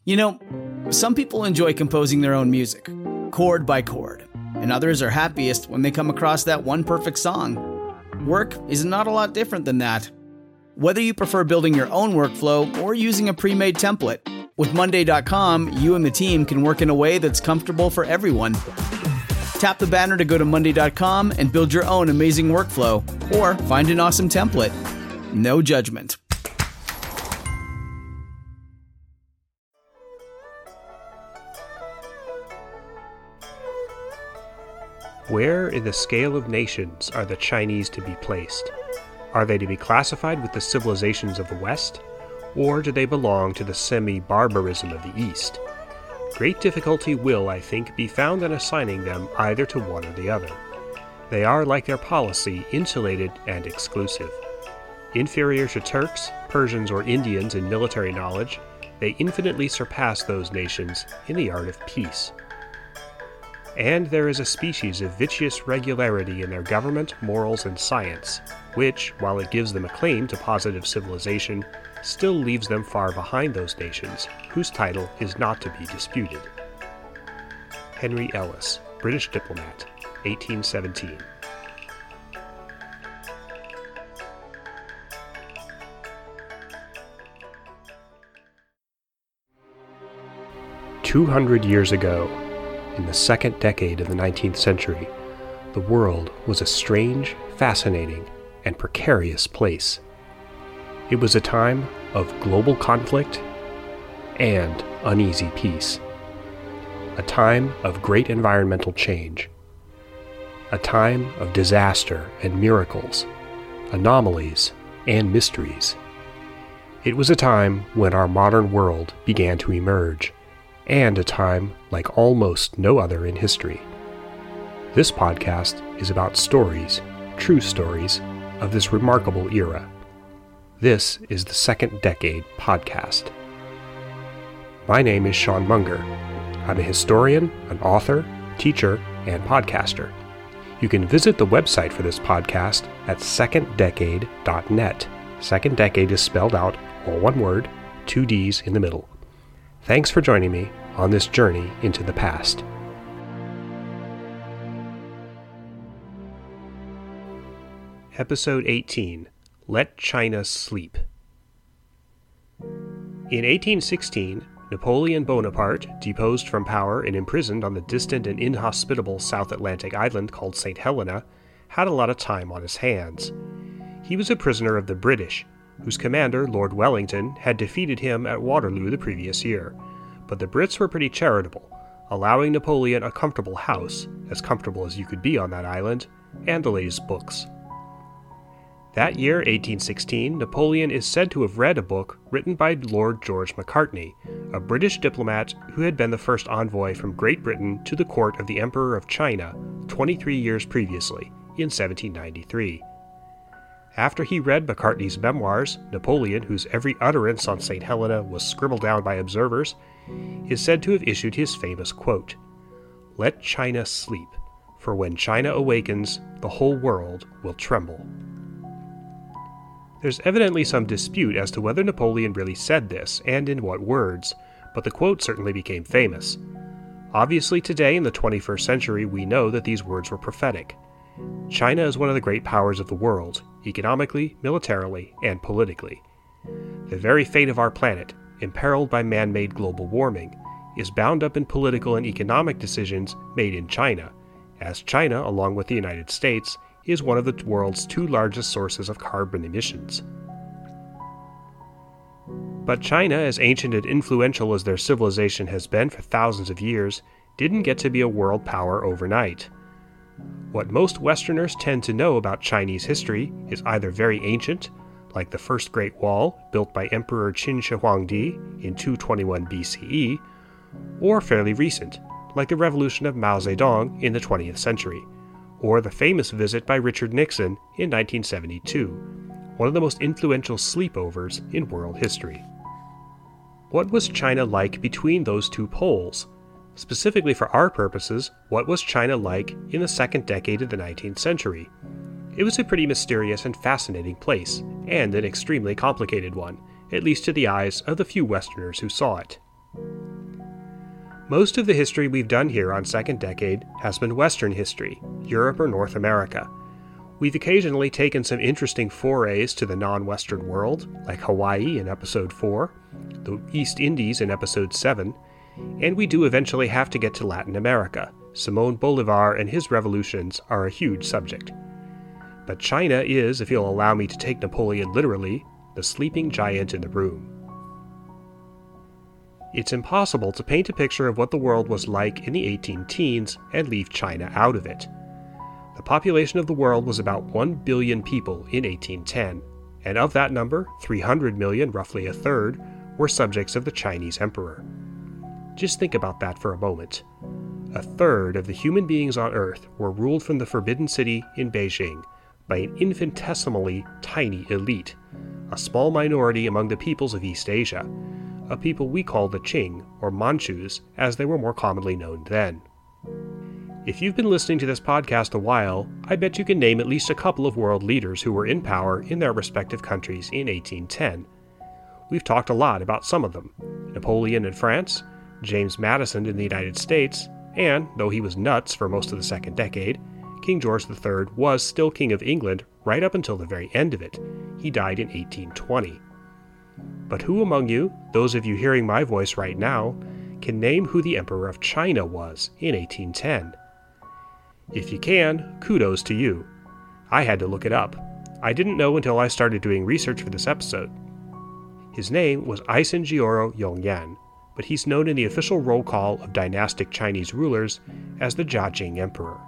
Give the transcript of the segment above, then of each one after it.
You know, some people enjoy composing their own music, chord by chord, and others are happiest when they come across that one perfect song. Work is not a lot different than that. Whether you prefer building your own workflow or using a pre-made template, with Monday.com, you and the team can work in a way that's comfortable for everyone. Tap the banner to go to Monday.com and build your own amazing workflow, or find an awesome template. No judgment. Where in the scale of nations are the Chinese to be placed? Are they to be classified with the civilizations of the West, or do they belong to the semi-barbarism of the East? Great difficulty will, I think, be found in assigning them either to one or the other. They are, like their policy, insulated and exclusive. Inferior to Turks, Persians, or Indians in military knowledge, they infinitely surpass those nations in the art of peace. And there is a species of vicious regularity in their government, morals, and science, which, while it gives them a claim to positive civilization, still leaves them far behind those nations, whose title is not to be disputed. Henry Ellis, British diplomat, 1817. "200 years ago, in the second decade of the 19th century, the world was a strange, fascinating, and precarious place. It was a time of global conflict and uneasy peace. A time of great environmental change. A time of disaster and miracles, anomalies and mysteries. It was a time when our modern world began to emerge, and a time like almost no other in history. This podcast is about stories, true stories, of this remarkable era. This is the Second Decade Podcast. My name is Sean Munger. I'm a historian, an author, teacher, and podcaster. You can visit the website for this podcast at seconddecade.net. Second Decade is spelled out, all one word, 2 D's in the middle. Thanks for joining me on this journey into the past. Episode 18, Let China Sleep. In 1816, Napoleon Bonaparte, deposed from power and imprisoned on the distant and inhospitable South Atlantic island called St. Helena, had a lot of time on his hands. He was a prisoner of the British, whose commander, Lord Wellington, had defeated him at Waterloo the previous year. But the Brits were pretty charitable, allowing Napoleon a comfortable house, as comfortable as you could be on that island, and the latest books. That year, 1816, Napoleon is said to have read a book written by Lord George Macartney, a British diplomat who had been the first envoy from Great Britain to the court of the Emperor of China 23 years previously, in 1793. After he read Macartney's memoirs, Napoleon, whose every utterance on St. Helena was scribbled down by observers, is said to have issued his famous quote, "Let China sleep, for when China awakens, the whole world will tremble." There's evidently some dispute as to whether Napoleon really said this, and in what words, but the quote certainly became famous. Obviously today, in the 21st century, we know that these words were prophetic. China is one of the great powers of the world, economically, militarily, and politically. The very fate of our planet, imperiled by man-made global warming, is bound up in political and economic decisions made in China, as China, along with the United States, is one of the world's 2 largest sources of carbon emissions. But China, as ancient and influential as their civilization has been for thousands of years, didn't get to be a world power overnight. What most Westerners tend to know about Chinese history is either very ancient, like the First Great Wall, built by Emperor Qin Shi Huangdi in 221 BCE, or fairly recent, like the revolution of Mao Zedong in the 20th century, or the famous visit by Richard Nixon in 1972, one of the most influential sleepovers in world history. What was China like between those 2 poles? Specifically for our purposes, what was China like in the second decade of the 19th century? It was a pretty mysterious and fascinating place, and an extremely complicated one, at least to the eyes of the few Westerners who saw it. Most of the history we've done here on Second Decade has been Western history, Europe or North America. We've occasionally taken some interesting forays to the non-Western world, like Hawaii in Episode 4, the East Indies in Episode 7, and we do eventually have to get to Latin America. Simón Bolívar and his revolutions are a huge subject. But China is, if you'll allow me to take Napoleon literally, the sleeping giant in the room. It's impossible to paint a picture of what the world was like in the 18 teens and leave China out of it. The population of the world was about 1 billion people in 1810, and of that number, 300 million, roughly a third, were subjects of the Chinese emperor. Just think about that for a moment. A third of the human beings on Earth were ruled from the Forbidden City in Beijing by an infinitesimally tiny elite, a small minority among the peoples of East Asia, a people we call the Qing, or Manchus, as they were more commonly known then. If you've been listening to this podcast a while, I bet you can name at least a couple of world leaders who were in power in their respective countries in 1810. We've talked a lot about some of them: Napoleon in France, James Madison in the United States, and, though he was nuts for most of the second decade, King George III was still King of England right up until the very end of it. He died in 1820. But who among you, those of you hearing my voice right now, can name who the Emperor of China was in 1810? If you can, kudos to you. I had to look it up. I didn't know until I started doing research for this episode. His name was Eisenjiro Yongyan, but he's known in the official roll call of dynastic Chinese rulers as the Jiajing Emperor.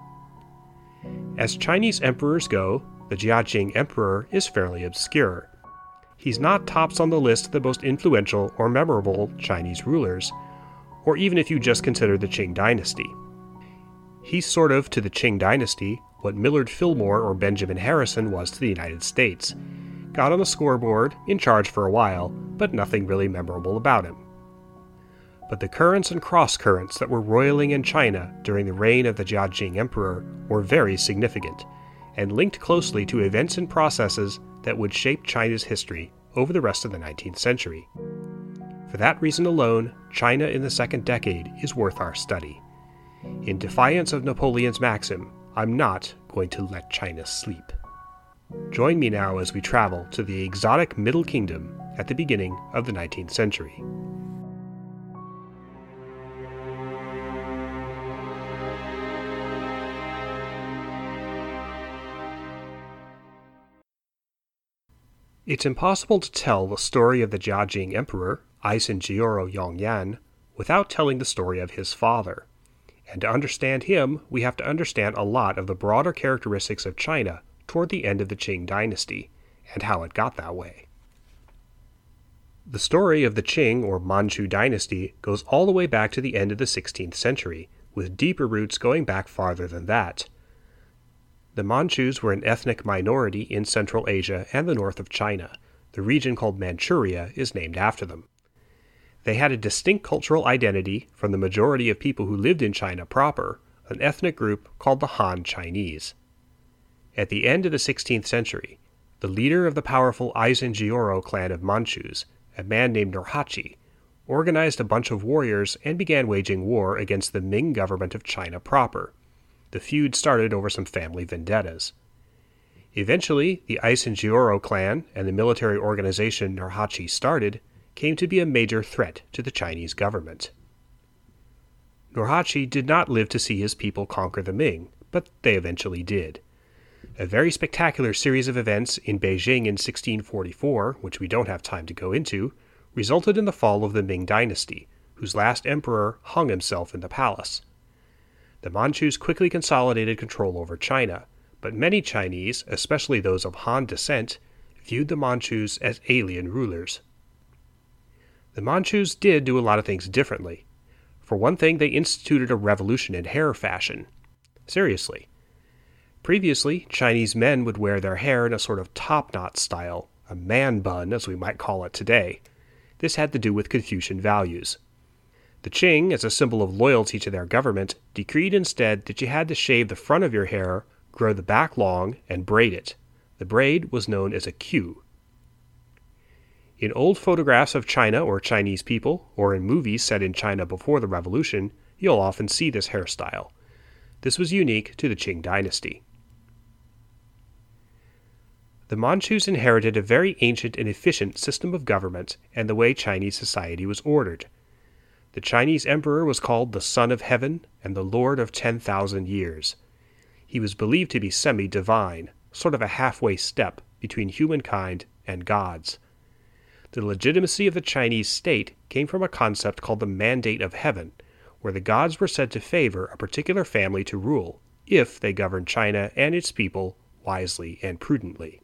As Chinese emperors go, the Jiajing Emperor is fairly obscure. He's not tops on the list of the most influential or memorable Chinese rulers, or even if you just consider the Qing dynasty. He's sort of, to the Qing dynasty, what Millard Fillmore or Benjamin Harrison was to the United States. Got on the scoreboard, in charge for a while, but nothing really memorable about him. But the currents and cross-currents that were roiling in China during the reign of the Jiajing Emperor were very significant, and linked closely to events and processes that would shape China's history over the rest of the 19th century. For that reason alone, China in the second decade is worth our study. In defiance of Napoleon's maxim, I'm not going to let China sleep. Join me now as we travel to the exotic Middle Kingdom at the beginning of the 19th century. It's impossible to tell the story of the Jiajing Emperor, Eisenjiro Yongyan, without telling the story of his father. And to understand him, we have to understand a lot of the broader characteristics of China toward the end of the Qing dynasty, and how it got that way. The story of the Qing or Manchu dynasty goes all the way back to the end of the 16th century, with deeper roots going back farther than that. The Manchus were an ethnic minority in Central Asia and the north of China. The region called Manchuria is named after them. They had a distinct cultural identity from the majority of people who lived in China proper, an ethnic group called the Han Chinese. At the end of the 16th century, the leader of the powerful Eisenjiro clan of Manchus, a man named Nurhaci, organized a bunch of warriors and began waging war against the Ming government of China proper. The feud started over some family vendettas. Eventually, the Eisenjiro clan and the military organization Nurhaci started came to be a major threat to the Chinese government. Nurhaci did not live to see his people conquer the Ming, but they eventually did. A very spectacular series of events in Beijing in 1644, which we don't have time to go into, resulted in the fall of the Ming dynasty, whose last emperor hung himself in the palace. The Manchus quickly consolidated control over China, but many Chinese, especially those of Han descent, viewed the Manchus as alien rulers. The Manchus did do a lot of things differently. For one thing, they instituted a revolution in hair fashion. Seriously. Previously, Chinese men would wear their hair in a sort of top-knot style, a man bun as we might call it today. This had to do with Confucian values. The Qing, as a symbol of loyalty to their government, decreed instead that you had to shave the front of your hair, grow the back long, and braid it. The braid was known as a queue. In old photographs of China or Chinese people, or in movies set in China before the revolution, you'll often see this hairstyle. This was unique to the Qing dynasty. The Manchus inherited a very ancient and efficient system of government and the way Chinese society was ordered. The Chinese emperor was called the Son of Heaven and the Lord of 10,000 years. He was believed to be semi-divine, sort of a halfway step between humankind and gods. The legitimacy of the Chinese state came from a concept called the Mandate of Heaven, where the gods were said to favor a particular family to rule, if they governed China and its people wisely and prudently.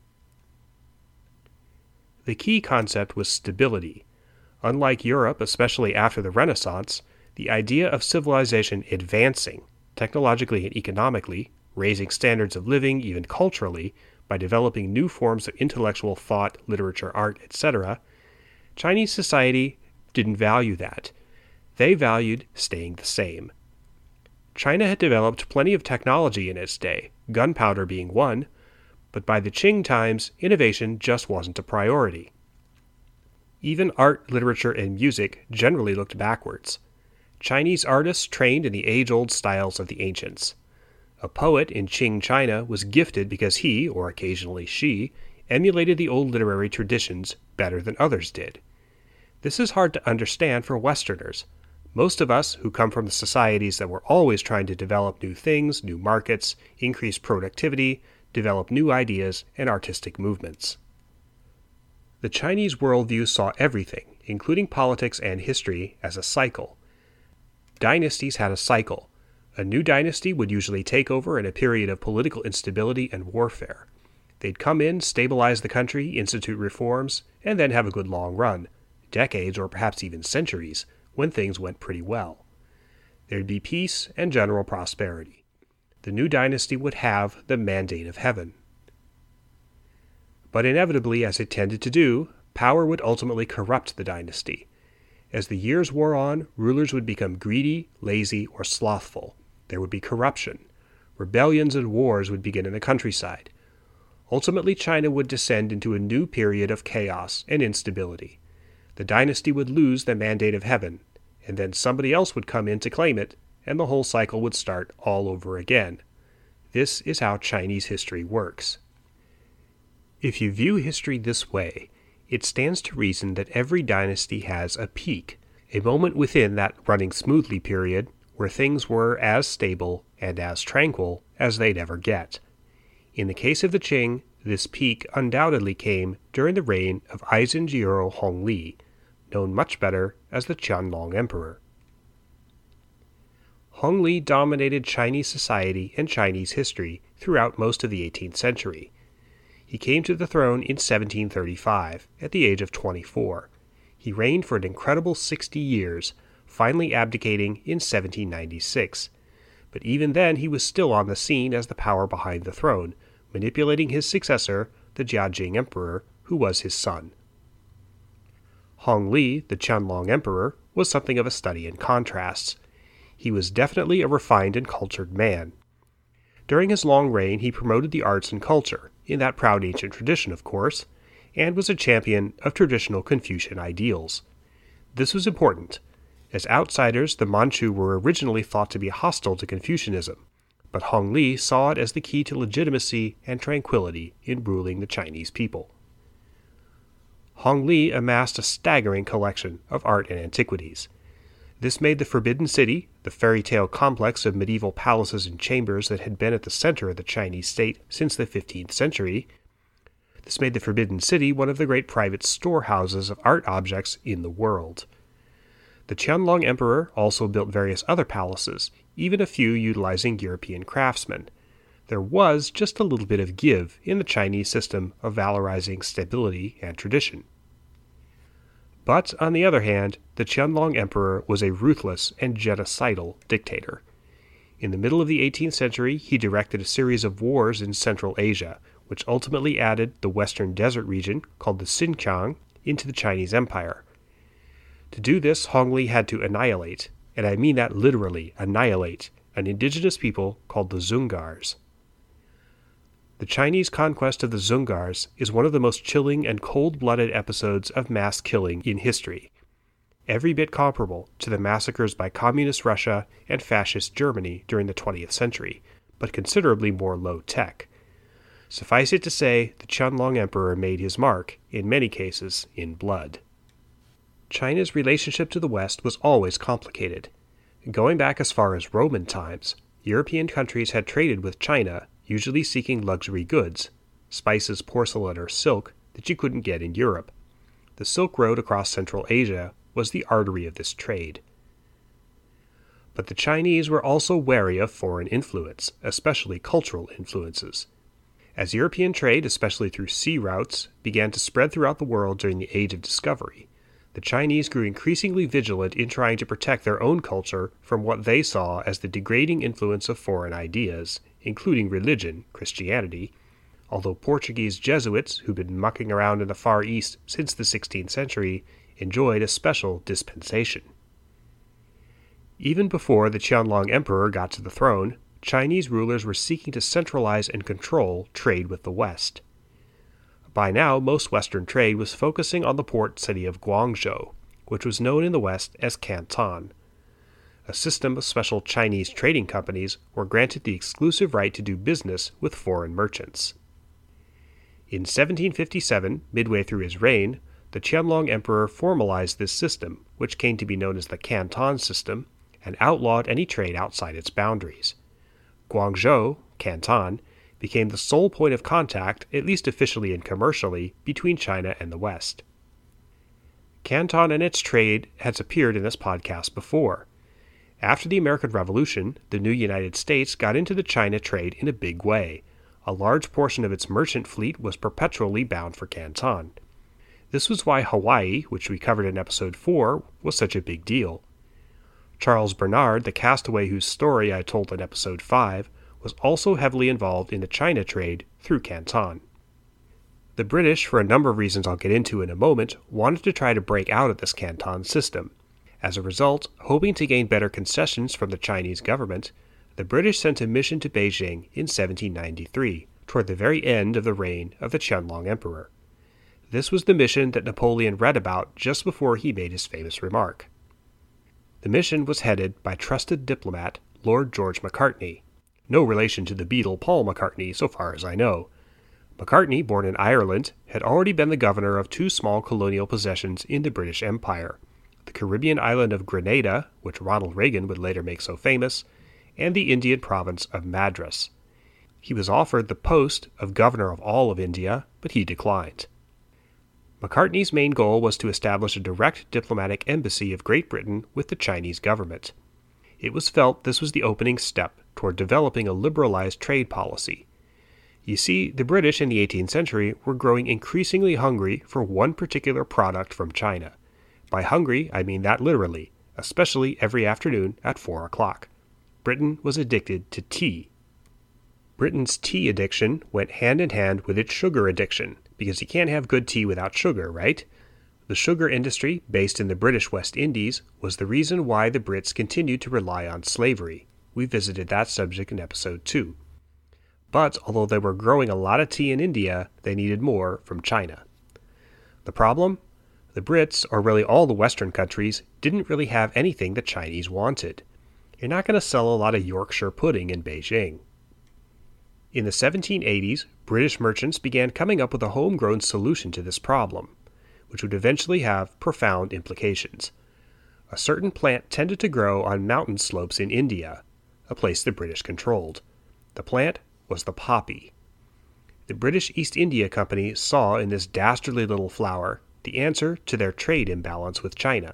The key concept was stability. Unlike Europe, especially after the Renaissance, the idea of civilization advancing, technologically and economically, raising standards of living, even culturally, by developing new forms of intellectual thought, literature, art, etc., Chinese society didn't value that. They valued staying the same. China had developed plenty of technology in its day, gunpowder being one, but by the Qing times, innovation just wasn't a priority. Even art, literature, and music generally looked backwards. Chinese artists trained in the age-old styles of the ancients. A poet in Qing China was gifted because he, or occasionally she, emulated the old literary traditions better than others did. This is hard to understand for Westerners. Most of us, who come from the societies that were always trying to develop new things, new markets, increase productivity, develop new ideas and artistic movements. The Chinese worldview saw everything, including politics and history, as a cycle. Dynasties had a cycle. A new dynasty would usually take over in a period of political instability and warfare. They'd come in, stabilize the country, institute reforms, and then have a good long run, decades or perhaps even centuries, when things went pretty well. There'd be peace and general prosperity. The new dynasty would have the Mandate of Heaven. But inevitably, as it tended to do, power would ultimately corrupt the dynasty. As the years wore on, rulers would become greedy, lazy, or slothful. There would be corruption. Rebellions and wars would begin in the countryside. Ultimately, China would descend into a new period of chaos and instability. The dynasty would lose the Mandate of Heaven, and then somebody else would come in to claim it, and the whole cycle would start all over again. This is how Chinese history works. If you view history this way, it stands to reason that every dynasty has a peak, a moment within that running smoothly period where things were as stable and as tranquil as they'd ever get. In the case of the Qing, this peak undoubtedly came during the reign of Aisin-Jiro Hongli, known much better as the Qianlong Emperor. Hongli dominated Chinese society and Chinese history throughout most of the 18th century. He came to the throne in 1735, at the age of 24. He reigned for an incredible 60 years, finally abdicating in 1796. But even then he was still on the scene as the power behind the throne, manipulating his successor, the Jiajing Emperor, who was his son. Hongli, the Qianlong Emperor, was something of a study in contrasts. He was definitely a refined and cultured man. During his long reign he promoted the arts and culture, in that proud ancient tradition of course, and was a champion of traditional Confucian ideals. This was important. As outsiders, the Manchu were originally thought to be hostile to Confucianism, but Hongli saw it as the key to legitimacy and tranquility in ruling the Chinese people. Hongli amassed a staggering collection of art and antiquities. This made the Forbidden City, the fairy tale complex of medieval palaces and chambers that had been at the center of the Chinese state since the 15th century, this made the Forbidden City one of the great private storehouses of art objects in the world. The Qianlong Emperor also built various other palaces, even a few utilizing European craftsmen. There was just a little bit of give in the Chinese system of valorizing stability and tradition. But, on the other hand, the Qianlong Emperor was a ruthless and genocidal dictator. In the middle of the 18th century, he directed a series of wars in Central Asia, which ultimately added the western desert region, called the Xinjiang, into the Chinese Empire. To do this, Hongli had to annihilate, and I mean that literally, annihilate, an indigenous people called the Dzungars. The Chinese conquest of the Dzungars is one of the most chilling and cold-blooded episodes of mass killing in history, every bit comparable to the massacres by Communist Russia and Fascist Germany during the 20th century, but considerably more low-tech. Suffice it to say, the Qianlong Emperor made his mark, in many cases, in blood. China's relationship to the West was always complicated. Going back as far as Roman times, European countries had traded with China, usually seeking luxury goods, spices, porcelain, or silk that you couldn't get in Europe. The Silk Road across Central Asia was the artery of this trade. But the Chinese were also wary of foreign influence, especially cultural influences. As European trade, especially through sea routes, began to spread throughout the world during the Age of Discovery, the Chinese grew increasingly vigilant in trying to protect their own culture from what they saw as the degrading influence of foreign ideas, including religion, Christianity, although Portuguese Jesuits, who'd been mucking around in the Far East since the 16th century, enjoyed a special dispensation. Even before the Qianlong Emperor got to the throne, Chinese rulers were seeking to centralize and control trade with the West. By now, most Western trade was focusing on the port city of Guangzhou, which was known in the West as Canton. A system of special Chinese trading companies were granted the exclusive right to do business with foreign merchants. In 1757, midway through his reign, the Qianlong Emperor formalized this system, which came to be known as the Canton system, and outlawed any trade outside its boundaries. Guangzhou, Canton, became the sole point of contact, at least officially and commercially, between China and the West. Canton and its trade has appeared in this podcast before. After the American Revolution, the new United States got into the China trade in a big way. A large portion of its merchant fleet was perpetually bound for Canton. This was why Hawaii, which we covered in Episode 4, was such a big deal. Charles Bernard, the castaway whose story I told in Episode 5, was also heavily involved in the China trade through Canton. The British, for a number of reasons I'll get into in a moment, wanted to try to break out of this Canton system. As a result, hoping to gain better concessions from the Chinese government, the British sent a mission to Beijing in 1793, toward the very end of the reign of the Qianlong Emperor. This was the mission that Napoleon read about just before he made his famous remark. The mission was headed by trusted diplomat Lord George Macartney, no relation to the Beatle Paul McCartney so far as I know. Macartney, born in Ireland, had already been the governor of two small colonial possessions in the British Empire, the Caribbean island of Grenada, which Ronald Reagan would later make so famous, and the Indian province of Madras. He was offered the post of governor of all of India, but he declined. Macartney's main goal was to establish a direct diplomatic embassy of Great Britain with the Chinese government. It was felt this was the opening step toward developing a liberalized trade policy. You see, the British in the 18th century were growing increasingly hungry for one particular product from China. By hungry, I mean that literally, especially every afternoon at 4 o'clock. Britain was addicted to tea. Britain's tea addiction went hand in hand with its sugar addiction, because you can't have good tea without sugar, right? The sugar industry, based in the British West Indies, was the reason why the Brits continued to rely on slavery. We visited that subject in Episode 2. But although they were growing a lot of tea in India, they needed more from China. The problem? The Brits, or really all the Western countries, didn't really have anything the Chinese wanted. You're not going to sell a lot of Yorkshire pudding in Beijing. In the 1780s, British merchants began coming up with a homegrown solution to this problem, which would eventually have profound implications. A certain plant tended to grow on mountain slopes in India, a place the British controlled. The plant was the poppy. The British East India Company saw in this dastardly little flower the answer to their trade imbalance with China.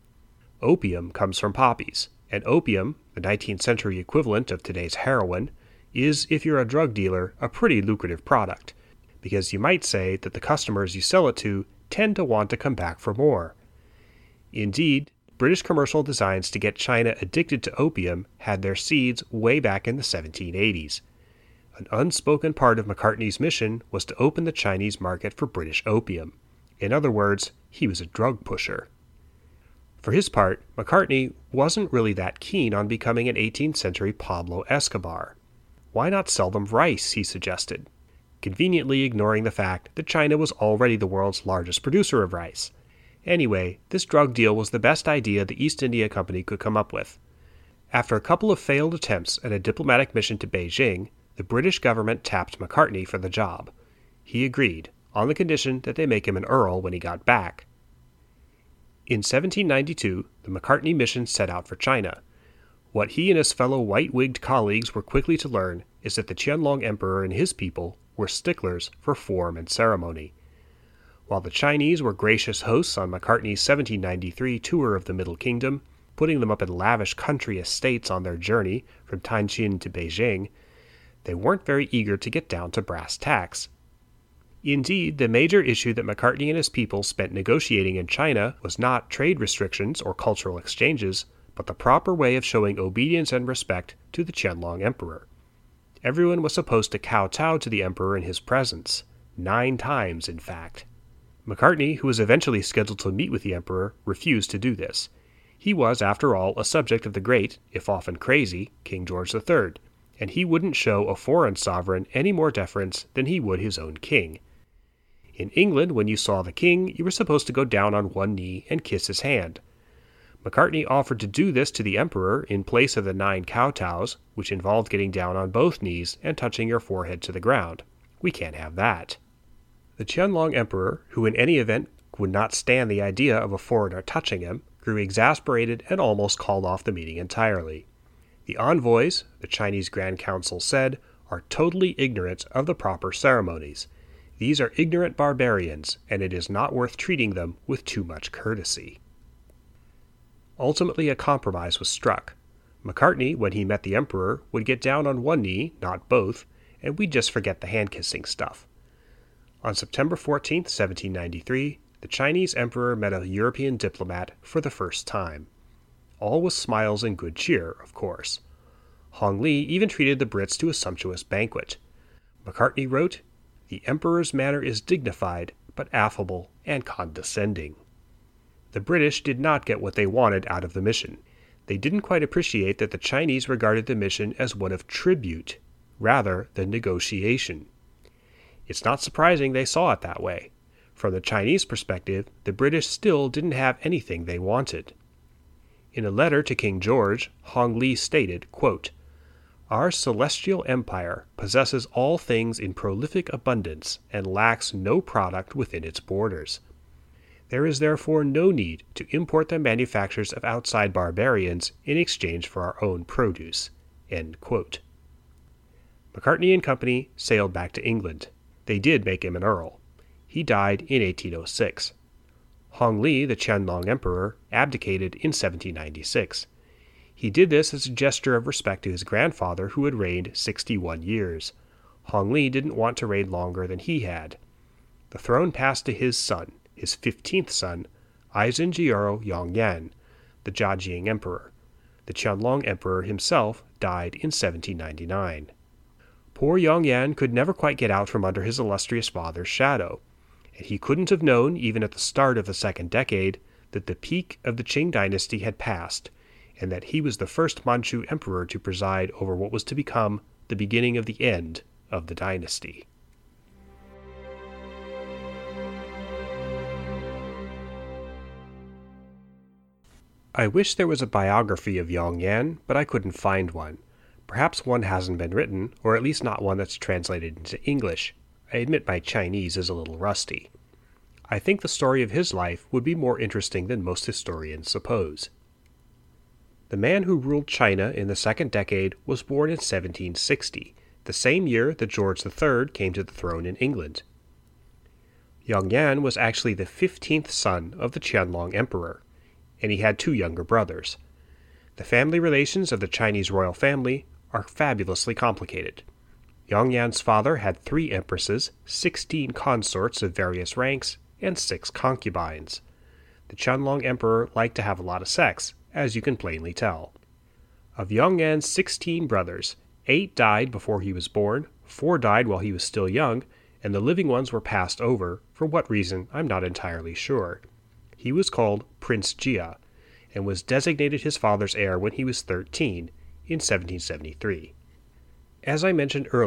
Opium comes from poppies, and opium, the 19th century equivalent of today's heroin, is, if you're a drug dealer, a pretty lucrative product, because you might say that the customers you sell it to tend to want to come back for more. Indeed, British commercial designs to get China addicted to opium had their seeds way back in the 1780s. An unspoken part of Macartney's mission was to open the Chinese market for British opium. In other words, he was a drug pusher. For his part, Macartney wasn't really that keen on becoming an 18th century Pablo Escobar. Why not sell them rice, he suggested. conveniently ignoring the fact that China was already the world's largest producer of rice. Anyway, this drug deal was the best idea the East India Company could come up with. After a couple of failed attempts at a diplomatic mission to Beijing, the British government tapped Macartney for the job. He agreed, on the condition that they make him an earl when he got back. In 1792, the Macartney mission set out for China. What he and his fellow white-wigged colleagues were quickly to learn is that the Qianlong Emperor and his people were sticklers for form and ceremony. While the Chinese were gracious hosts on Macartney's 1793 tour of the Middle Kingdom, putting them up in lavish country estates on their journey from Tianjin to Beijing, they weren't very eager to get down to brass tacks. Indeed, the major issue that Macartney and his people spent negotiating in China was not trade restrictions or cultural exchanges, but the proper way of showing obedience and respect to the Qianlong Emperor. Everyone was supposed to kowtow to the emperor in his presence, 9 times in fact. Macartney, who was eventually scheduled to meet with the emperor, refused to do this. He was, after all, a subject of the great, if often crazy, King George III, and he wouldn't show a foreign sovereign any more deference than he would his own king. In England, when you saw the king, you were supposed to go down on one knee and kiss his hand. Macartney offered to do this to the emperor in place of the 9 kowtows, which involved getting down on both knees and touching your forehead to the ground. We can't have that. The Qianlong Emperor, who in any event would not stand the idea of a foreigner touching him, grew exasperated and almost called off the meeting entirely. The envoys, the Chinese Grand Council said, are totally ignorant of the proper ceremonies. These are ignorant barbarians, and it is not worth treating them with too much courtesy. Ultimately, a compromise was struck. Macartney, when he met the emperor, would get down on one knee, not both, and we'd just forget the hand-kissing stuff. On September 14, 1793, the Chinese emperor met a European diplomat for the first time. All was smiles and good cheer, of course. Hong Li even treated the Brits to a sumptuous banquet. Macartney wrote, "The emperor's manner is dignified, but affable and condescending." The British did not get what they wanted out of the mission. They didn't quite appreciate that the Chinese regarded the mission as one of tribute, rather than negotiation. It's not surprising they saw it that way. From the Chinese perspective, the British still didn't have anything they wanted. In a letter to King George, Hong Li stated, quote, "Our celestial empire possesses all things in prolific abundance and lacks no product within its borders. There is therefore no need to import the manufactures of outside barbarians in exchange for our own produce." End quote. Macartney and company sailed back to England. They did make him an earl. He died in 1806. Hong Li, the Qianlong Emperor, abdicated in 1796. He did this as a gesture of respect to his grandfather, who had reigned 61 years. Hong Li didn't want to reign longer than he had. The throne passed to his son, his 15th son, Aisin Jiero Yongyan, the Jiajing Emperor. The Qianlong Emperor himself died in 1799. Poor Yongyan could never quite get out from under his illustrious father's shadow, and he couldn't have known, even at the start of the second decade, that the peak of the Qing dynasty had passed, and that he was the first Manchu emperor to preside over what was to become the beginning of the end of the dynasty. I wish there was a biography of Yongyan, but I couldn't find one. Perhaps one hasn't been written, or at least not one that's translated into English. I admit my Chinese is a little rusty. I think the story of his life would be more interesting than most historians suppose. The man who ruled China in the second decade was born in 1760, the same year that George III came to the throne in England. Yongyan was actually the 15th son of the Qianlong Emperor, and he had 2 younger brothers. The family relations of the Chinese royal family are fabulously complicated. Yongyan's father had 3 empresses, 16 consorts of various ranks, and 6 concubines. The Qianlong Emperor liked to have a lot of sex, as you can plainly tell. Of Yongyan's 16 brothers, 8 died before he was born, 4 died while he was still young, and the living ones were passed over, for what reason I'm not entirely sure. He was called Prince Jia, and was designated his father's heir when he was 13, in 1773. As I mentioned earlier,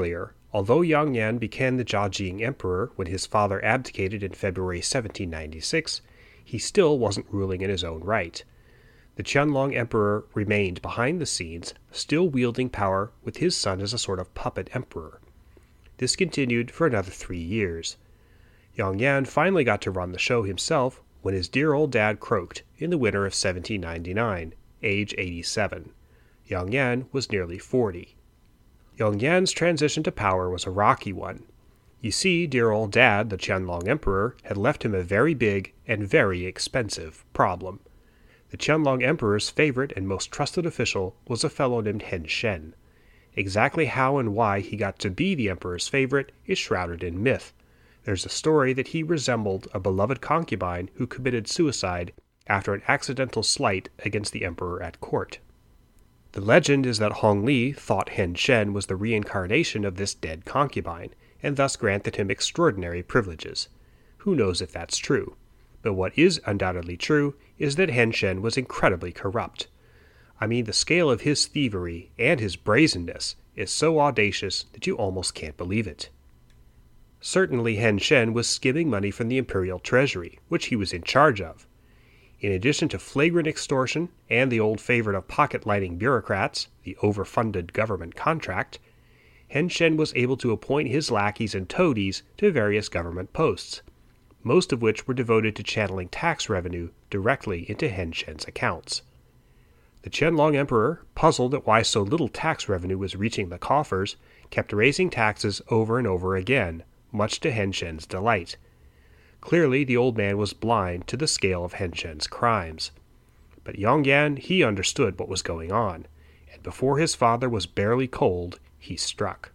Although Yang Yan became the Jiajing Emperor when his father abdicated in February 1796, he still wasn't ruling in his own right. The Qianlong Emperor remained behind the scenes, still wielding power with his son as a sort of puppet emperor. This continued for another 3 years. Yang Yan finally got to run the show himself when his dear old dad croaked in the winter of 1799, age 87. Yang Yan was nearly 40. Yang Yan's transition to power was a rocky one. You see, dear old dad, the Qianlong Emperor, had left him a very big and very expensive problem. The Qianlong Emperor's favorite and most trusted official was a fellow named Hen Shen. Exactly how and why he got to be the emperor's favorite is shrouded in myth. There's a story that he resembled a beloved concubine who committed suicide after an accidental slight against the emperor at court. The legend is that Hong Li thought Hen Shen was the reincarnation of this dead concubine, and thus granted him extraordinary privileges. Who knows if that's true? But what is undoubtedly true is that Hen Shen was incredibly corrupt. I mean, the scale of his thievery and his brazenness is so audacious that you almost can't believe it. Certainly Hen Shen was skimming money from the imperial treasury, which he was in charge of. In addition to flagrant extortion and the old favorite of pocket-lining bureaucrats, the overfunded government contract, Hen Shen was able to appoint his lackeys and toadies to various government posts, most of which were devoted to channeling tax revenue directly into Hen Shen's accounts. The Qianlong Emperor, puzzled at why so little tax revenue was reaching the coffers, kept raising taxes over and over again, much to Hen Shen's delight. Clearly, the old man was blind to the scale of Hen Shen's crimes. But Yang Yan, he understood what was going on, and before his father was barely cold, he struck.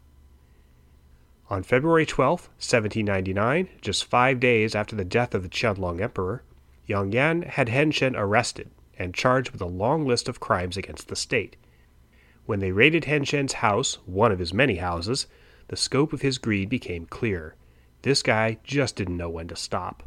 On February 12, 1799, just 5 days after the death of the Qianlong Emperor, Yang Yan had Hen Shen arrested and charged with a long list of crimes against the state. When they raided Hen Shen's house, one of his many houses, the scope of his greed became clear. This guy just didn't know when to stop.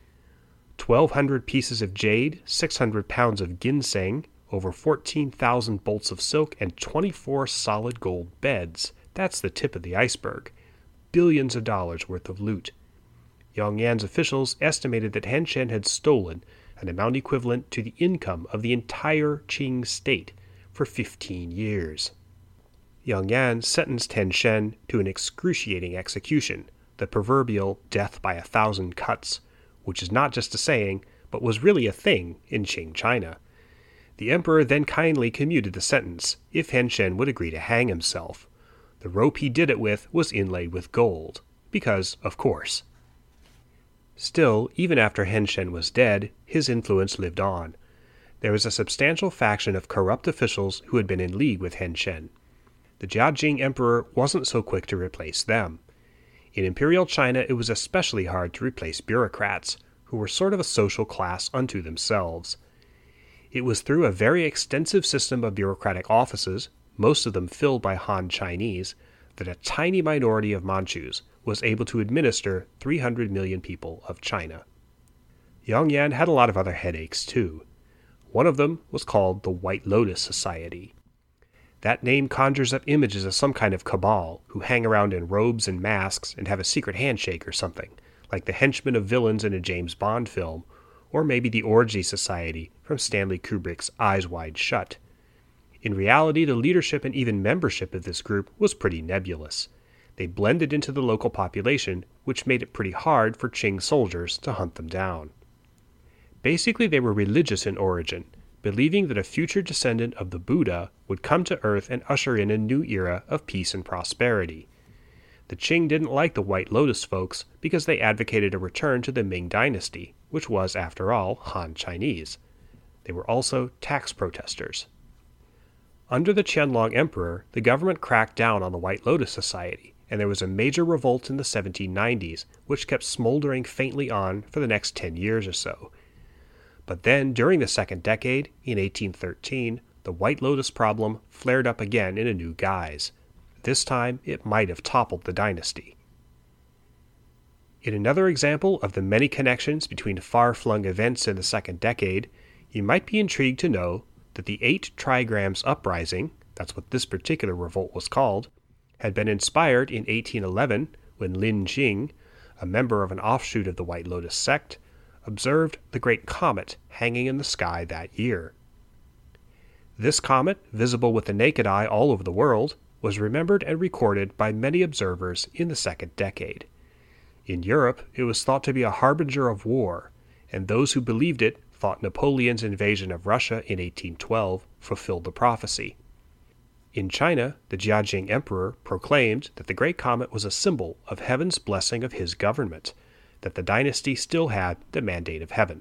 1,200 pieces of jade, 600 pounds of ginseng, over 14,000 bolts of silk, and 24 solid gold beds. That's the tip of the iceberg. Billions of dollars worth of loot. Yang Yan's officials estimated that Hen Shen had stolen an amount equivalent to the income of the entire Qing state for 15 years. Yang Yan sentenced Hen Shen to an excruciating execution, the proverbial death by 1,000 cuts, which is not just a saying, but was really a thing in Qing China. The emperor then kindly commuted the sentence, if Hen Shen would agree to hang himself. The rope he did it with was inlaid with gold, because, of course. Still, even after Hen Shen was dead, his influence lived on. There was a substantial faction of corrupt officials who had been in league with Hen Shen. The Jiajing Emperor wasn't so quick to replace them. In imperial China, it was especially hard to replace bureaucrats, who were sort of a social class unto themselves. It was through a very extensive system of bureaucratic offices, most of them filled by Han Chinese, that a tiny minority of Manchus was able to administer 300 million people of China. Yang Yan had a lot of other headaches, too. One of them was called the White Lotus Society. That name conjures up images of some kind of cabal who hang around in robes and masks and have a secret handshake or something, like the henchmen of villains in a James Bond film, or maybe the Orgy Society from Stanley Kubrick's Eyes Wide Shut. In reality, the leadership and even membership of this group was pretty nebulous. They blended into the local population, which made it pretty hard for Qing soldiers to hunt them down. Basically, they were religious in origin, believing that a future descendant of the Buddha would come to Earth and usher in a new era of peace and prosperity. The Qing didn't like the White Lotus folks because they advocated a return to the Ming Dynasty, which was, after all, Han Chinese. They were also tax protesters. Under the Qianlong Emperor, the government cracked down on the White Lotus Society, and there was a major revolt in the 1790s, which kept smoldering faintly on for the next 10 years or so. But then, during the second decade, in 1813, the White Lotus problem flared up again in a new guise. This time, it might have toppled the dynasty. In another example of the many connections between far-flung events in the second decade, you might be intrigued to know that the 8 Trigrams Uprising, that's what this particular revolt was called, had been inspired in 1811 when Lin Jing, a member of an offshoot of the White Lotus sect, observed the Great Comet hanging in the sky that year. This comet, visible with the naked eye all over the world, was remembered and recorded by many observers in the second decade. In Europe, it was thought to be a harbinger of war, and those who believed it thought Napoleon's invasion of Russia in 1812 fulfilled the prophecy. In China, the Jiajing Emperor proclaimed that the Great Comet was a symbol of heaven's blessing of his government, that the dynasty still had the mandate of heaven.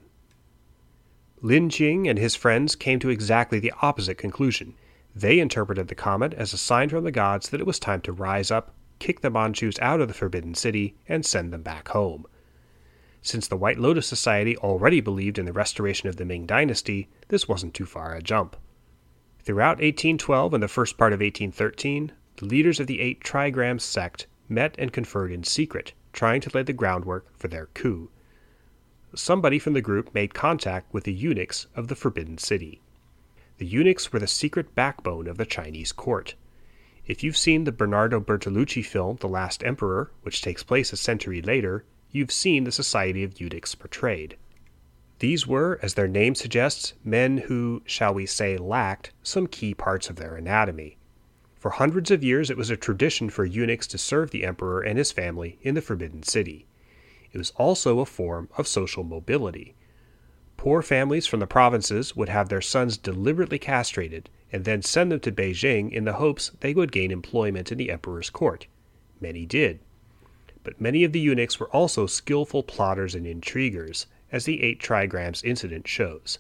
Lin Jing and his friends came to exactly the opposite conclusion. They interpreted the comet as a sign from the gods that it was time to rise up, kick the Manchus out of the Forbidden City, and send them back home. Since the White Lotus Society already believed in the restoration of the Ming Dynasty, this wasn't too far a jump. Throughout 1812 and the first part of 1813, the leaders of the Eight Trigrams sect met and conferred in secret, trying to lay the groundwork for their coup. Somebody from the group made contact with the eunuchs of the Forbidden City. The eunuchs were the secret backbone of the Chinese court. If you've seen the Bernardo Bertolucci film The Last Emperor, which takes place a century later, you've seen the society of eunuchs portrayed. These were, as their name suggests, men who, shall we say, lacked some key parts of their anatomy. For hundreds of years it was a tradition for eunuchs to serve the emperor and his family in the Forbidden City. It was also a form of social mobility. Poor families from the provinces would have their sons deliberately castrated and then send them to Beijing in the hopes they would gain employment in the emperor's court. Many did. But many of the eunuchs were also skillful plotters and intriguers, as the Eight Trigrams incident shows.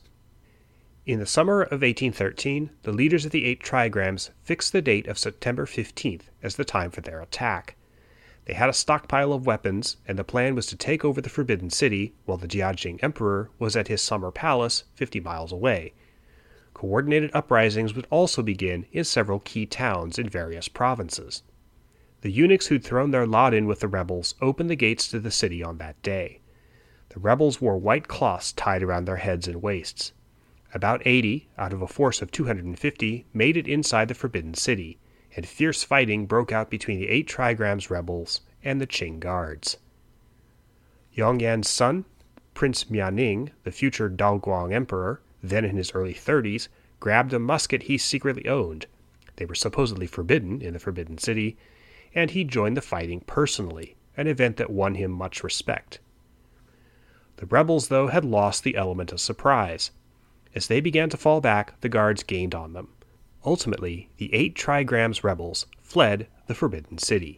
In the summer of 1813, the leaders of the Eight Trigrams fixed the date of September 15th as the time for their attack. They had a stockpile of weapons, and the plan was to take over the Forbidden City while the Jiajing Emperor was at his summer palace 50 miles away. Coordinated uprisings would also begin in several key towns in various provinces. The eunuchs who'd thrown their lot in with the rebels opened the gates to the city on that day. The rebels wore white cloths tied around their heads and waists. About 80, out of a force of 250, made it inside the Forbidden City, and fierce fighting broke out between the Eight Trigrams rebels and the Qing guards. Yongyan's son, Prince Mianing, the future Daoguang Emperor, then in his early 30s, grabbed a musket he secretly owned. They were supposedly forbidden in the Forbidden City, and he joined the fighting personally, an event that won him much respect. The rebels, though, had lost the element of surprise. As they began to fall back, the guards gained on them. Ultimately, the Eight Trigrams rebels fled the Forbidden City.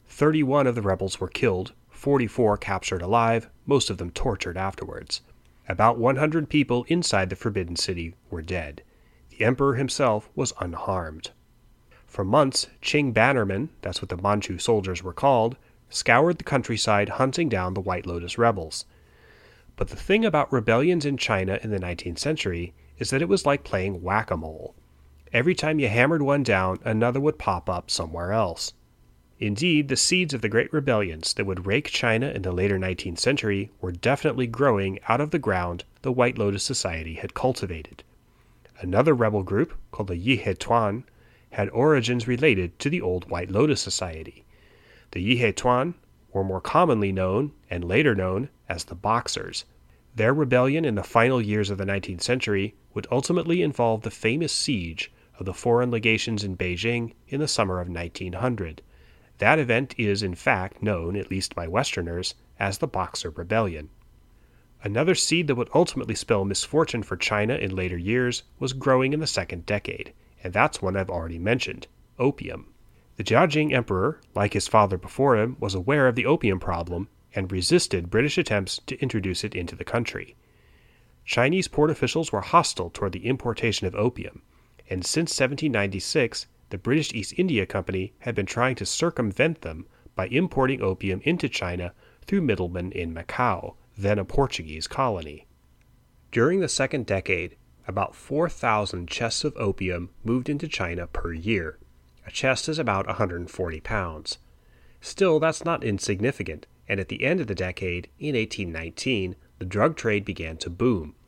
31 of the rebels were killed, 44 captured alive, most of them tortured afterwards. About 100 people inside the Forbidden City were dead. The emperor himself was unharmed. For months, Qing bannermen, that's what the Manchu soldiers were called, scoured the countryside hunting down the White Lotus rebels. But the thing about rebellions in China in the 19th century is that it was like playing whack-a-mole. Every time you hammered one down, another would pop up somewhere else. Indeed, the seeds of the great rebellions that would rake China in the later 19th century were definitely growing out of the ground the White Lotus Society had cultivated. Another rebel group, called the Yihe Tuan, had origins related to the old White Lotus Society. The Yihe Tuan were more commonly known, and later known, as the Boxers. Their rebellion in the final years of the 19th century would ultimately involve the famous siege of the foreign legations in Beijing in the summer of 1900. That event is, in fact, known, at least by Westerners, as the Boxer Rebellion. Another seed that would ultimately spell misfortune for China in later years was growing in the second decade, and that's one I've already mentioned, opium. The Jiajing Emperor, like his father before him, was aware of the opium problem and resisted British attempts to introduce it into the country. Chinese port officials were hostile toward the importation of opium, and since 1796, the British East India Company had been trying to circumvent them by importing opium into China through middlemen in Macau, then a Portuguese colony. During the second decade, about 4,000 chests of opium moved into China per year. A chest is about 140 pounds. Still, that's not insignificant, and at the end of the decade, in 1819, the drug trade began to boom.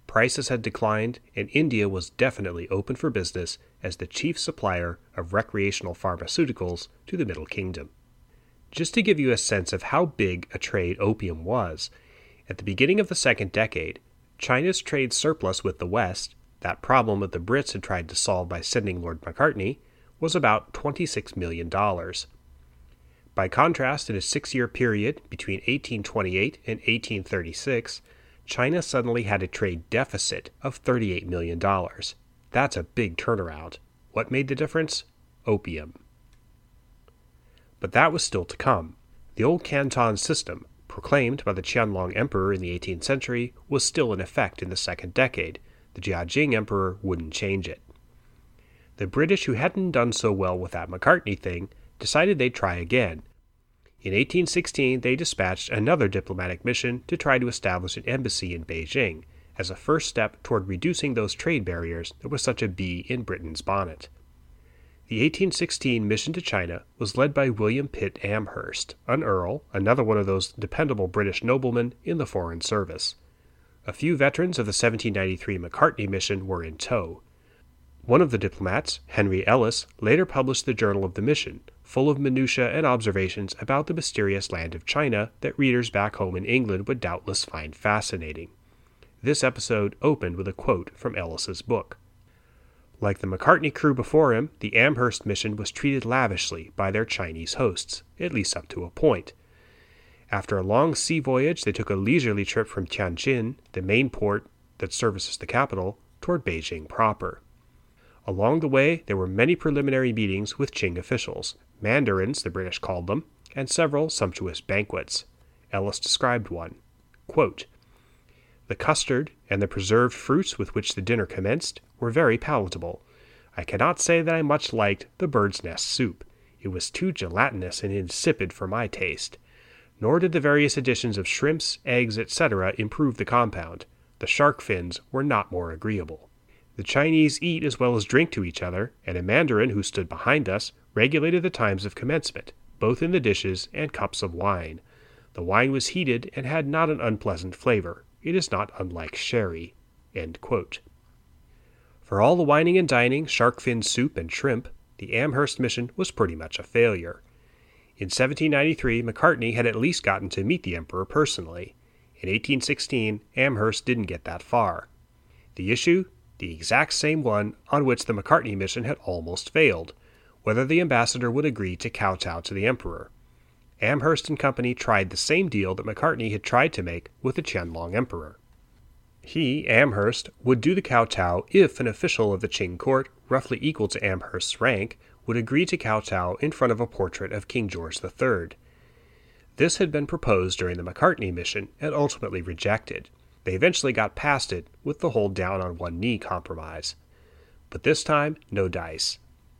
prices had declined, and India was definitely open for business as the chief supplier of recreational pharmaceuticals to the Middle Kingdom. Just to give you a sense of how big a trade opium was, at the beginning of the second decade, China's trade surplus with the West, that problem that the Brits had tried to solve by sending Lord Macartney, was about $26 million. By contrast, in a 6-year period between 1828 and 1836, China suddenly had a trade deficit of $38 million. That's a big turnaround. What made the difference? Opium. But that was still to come. The old Canton system, proclaimed by the Qianlong Emperor in the 18th century, was still in effect in the second decade. The Jiajing Emperor wouldn't change it. The British, who hadn't done so well with that Macartney thing, decided they'd try again. In 1816, they dispatched another diplomatic mission to try to establish an embassy in Beijing, as a first step toward reducing those trade barriers that were such a bee in Britain's bonnet. The 1816 mission to China was led by William Pitt Amherst, an earl, another one of those dependable British noblemen in the Foreign Service. A few veterans of the 1793 Macartney mission were in tow. One of the diplomats, Henry Ellis, later published the Journal of the Mission, full of minutiae and observations about the mysterious land of China that readers back home in England would doubtless find fascinating. This episode opened with a quote from Ellis's book. Like the Macartney crew before him, the Amherst mission was treated lavishly by their Chinese hosts, at least up to a point. After a long sea voyage, they took a leisurely trip from Tianjin, the main port that services the capital, toward Beijing proper. Along the way, there were many preliminary meetings with Qing officials, mandarins the British called them, and several sumptuous banquets. Ellis described one. Quote, "The custard and the preserved fruits with which the dinner commenced were very palatable. I cannot say that I much liked the bird's nest soup. It was too gelatinous and insipid for my taste. Nor did the various additions of shrimps, eggs, etc. improve the compound. The shark fins were not more agreeable. The Chinese eat as well as drink to each other, and a mandarin who stood behind us regulated the times of commencement, both in the dishes and cups of wine. The wine was heated and had not an unpleasant flavor. It is not unlike sherry." End quote. For all the wining and dining, shark fin soup, and shrimp, the Amherst mission was pretty much a failure. In 1793, Macartney had at least gotten to meet the emperor personally. In 1816, Amherst didn't get that far. The issue? The exact same one on which the Macartney mission had almost failed, whether the ambassador would agree to kowtow to the emperor. Amherst and company tried the same deal that Macartney had tried to make with the Qianlong Emperor. He, Amherst, would do the kowtow if an official of the Qing court, roughly equal to Amherst's rank, would agree to kowtow in front of a portrait of King George III. This had been proposed during the Macartney mission and ultimately rejected. They eventually got past it with the whole down-on-one-knee compromise. But this time, no dice.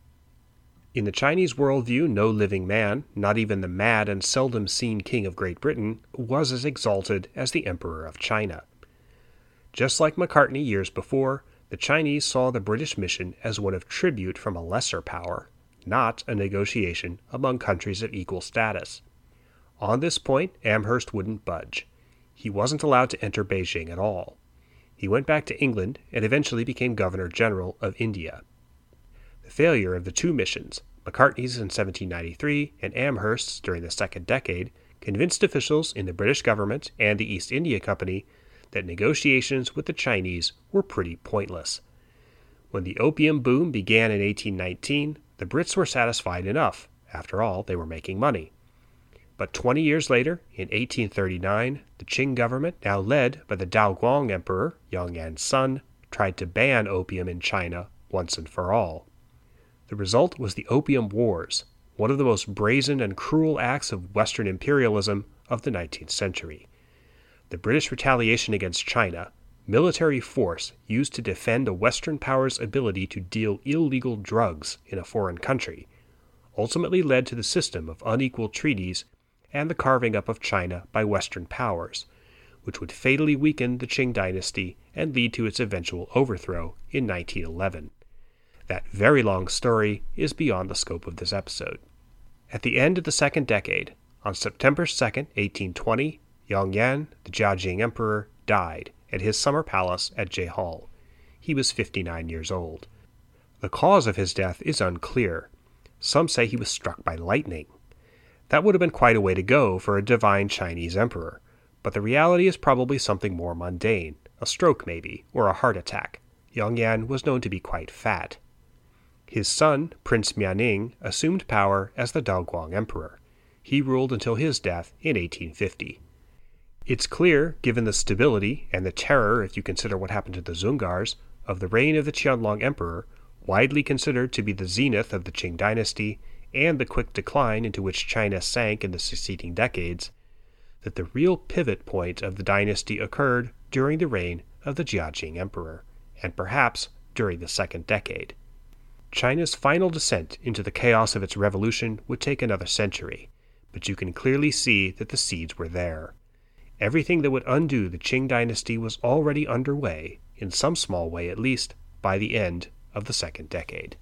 In the Chinese worldview, no living man, not even the mad and seldom-seen King of Great Britain, was as exalted as the Emperor of China. Just like Macartney years before, the Chinese saw the British mission as one of tribute from a lesser power, not a negotiation among countries of equal status. On this point, Amherst wouldn't budge. He wasn't allowed to enter Beijing at all. He went back to England and eventually became Governor-General of India. The failure of the two missions, Macartney's in 1793 and Amherst's during the second decade, convinced officials in the British government and the East India Company that negotiations with the Chinese were pretty pointless. When the opium boom began in 1819, the Brits were satisfied enough. After all, they were making money. But 20 years later, in 1839, the Qing government, now led by the Daoguang Emperor, Yang Yan's son, tried to ban opium in China once and for all. The result was the Opium Wars, one of the most brazen and cruel acts of Western imperialism of the 19th century. The British retaliation against China, military force used to defend a Western power's ability to deal illegal drugs in a foreign country, ultimately led to the system of unequal treaties and the carving up of China by Western powers, which would fatally weaken the Qing dynasty and lead to its eventual overthrow in 1911. That very long story is beyond the scope of this episode. At the end of the second decade, on September 2, 1820, Yang Yan, the Jiajing Emperor, died, and his summer palace at Jehol. He was 59 years old. The cause of his death is unclear. Some say he was struck by lightning. That would have been quite a way to go for a divine Chinese emperor, but the reality is probably something more mundane, a stroke maybe, or a heart attack. Yongyan was known to be quite fat. His son, Prince Mianing, assumed power as the Daoguang emperor. He ruled until his death in 1850. It's clear, given the stability, and the terror if you consider what happened to the Dzungars, of the reign of the Qianlong emperor, widely considered to be the zenith of the Qing dynasty, and the quick decline into which China sank in the succeeding decades, that the real pivot point of the dynasty occurred during the reign of the Jiaqing emperor, and perhaps during the second decade. China's final descent into the chaos of its revolution would take another century, but you can clearly see that the seeds were there. Everything that would undo the Qing dynasty was already underway, in some small way at least, by the end of the second decade.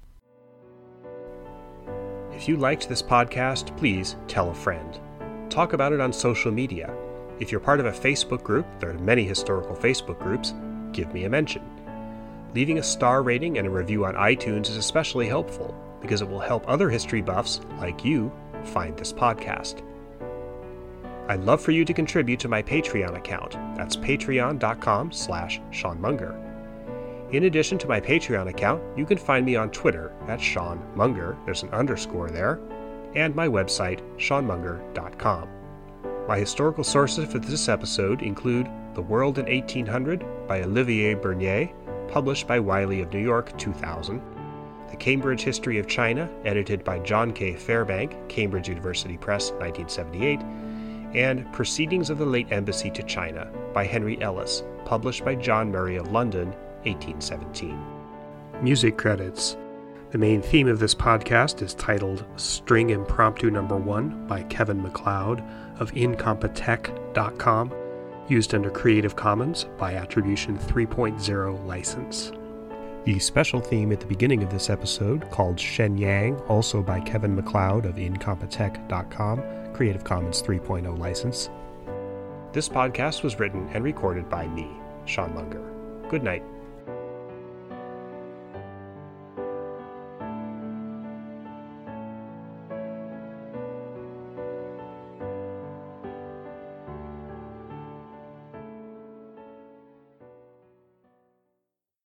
If you liked this podcast, please tell a friend. Talk about it on social media. If you're part of a Facebook group, there are many historical Facebook groups, give me a mention. Leaving a star rating and a review on iTunes is especially helpful because it will help other history buffs like you find this podcast. I'd love for you to contribute to my Patreon account. That's patreon.com/Sean Munger. In addition to my Patreon account, you can find me on Twitter at Sean Munger, there's an underscore there, and my website, seanmunger.com. My historical sources for this episode include The World in 1800 by Olivier Bernier, published by Wiley of New York, 2000, The Cambridge History of China, edited by John K. Fairbank, Cambridge University Press, 1978, and Proceedings of the Late Embassy to China by Henry Ellis, published by John Murray of London, 1817. Music credits. The main theme of this podcast is titled String Impromptu No. 1 by Kevin MacLeod of Incompetech.com, used under Creative Commons by Attribution 3.0 license. The special theme at the beginning of this episode, called Shenyang, also by Kevin MacLeod of Incompetech.com, Creative Commons 3.0 license. This podcast was written and recorded by me, Sean Munger. Good night.